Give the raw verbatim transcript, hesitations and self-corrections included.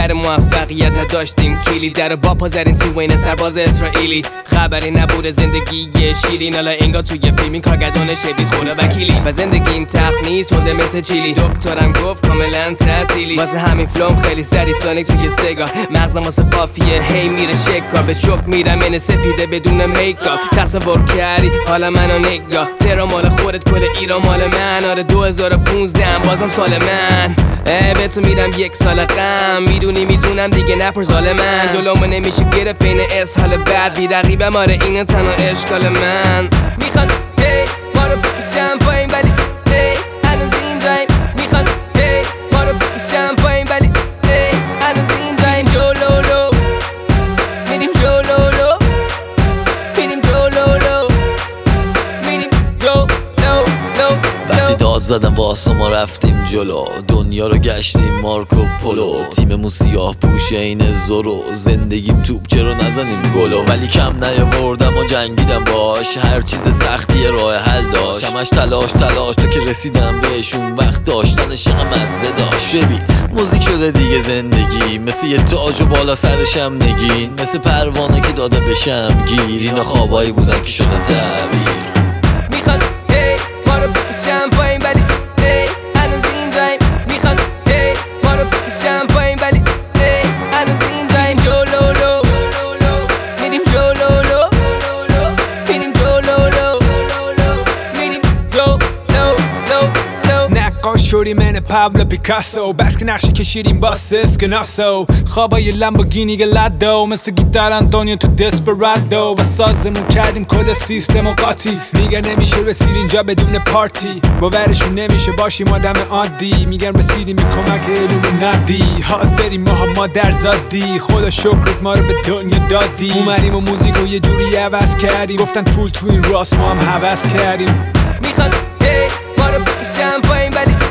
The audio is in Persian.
در موفقیت نداشتیم کلی در با پا زدیم تو این سرباز اسرائیلی خبری نبوده زندگی شیرین حالا انگار توی فیلمی کارگردان شبیز خدا وکیلی و زندگی این تخت نیست تنده مثل چیلی دکترم گفت کاملا تعطیلی واسه همین فلوم خیلی سری سونیک توی سگار مغزم واسه قافیه هی میره شکار به شک میرم این سپیده بدون میکاپ تصور کردی حالا منو نگاه ترا مال خودت کل ایران مال من آره دو هزار و پونزده بازم سال من ای به تو میرم یک سال غم میدونی میدونم دیگه نپر زال من جلومو نمیشه گرفت این اسهال بعد بی رقیبم آره این تنها اشکال من میخوان هی ما رو بکشم پایین ولی هی هنوز این دایم میخوان هی ما رو بکشم پایین ولی هی هنوز این دایم جلولو میریم جلولو میریم جلولو میریم جلولو وقتی داد زدم واسه ما رفتیم جلو دنیا رو گشتیم مارکو پولو تیممون سیاه پوشه این زورو زندگیم توپ چرا نزنیم گلو ولی کم نیاوردم و جنگیدم باش هر چیز سختی راه حل داشت همش تلاش تلاش تا که رسیدم بهش اون وقت داشتن عشق مزه داشت ببین موزیک شده دیگه زندگی مثل یه تاج و بالا سرشم نگین مثل پروانه که داده بشم گیر اینا خوابایی بودن که شده تعبیر میخوان هی ما رو بکشم پایین ولی هی هنوز این دایم میخوان هی ما رو بکشم پایین ولی هی هنوز این دایم جلولو میریم جلولو میریم جلولو میریم جلولو نقاش شدی من پابلو پیکاسو بس که نقشی کشیدیم با اسکناسو خوابای لامبورگینی گلادو مثل گیتار آنتونیو تو دسپرادو و سازمون کردیم کل سیستم و قاطی میگن نمیشه رسید اینجا بدون پارتی باورشون نمیشه باشیم آدم عادی میگن رسیدیم این کمک ایلومیناتی حاضریم ما هم مادر زادی خدا شکرت ما رو به دنیا دادی اومدیم و موزیکو یه جوری عوض کردیم گفتن پول تو این راست ما هم حوض کردیم میخوان هی ما رو بکشم پایین ولی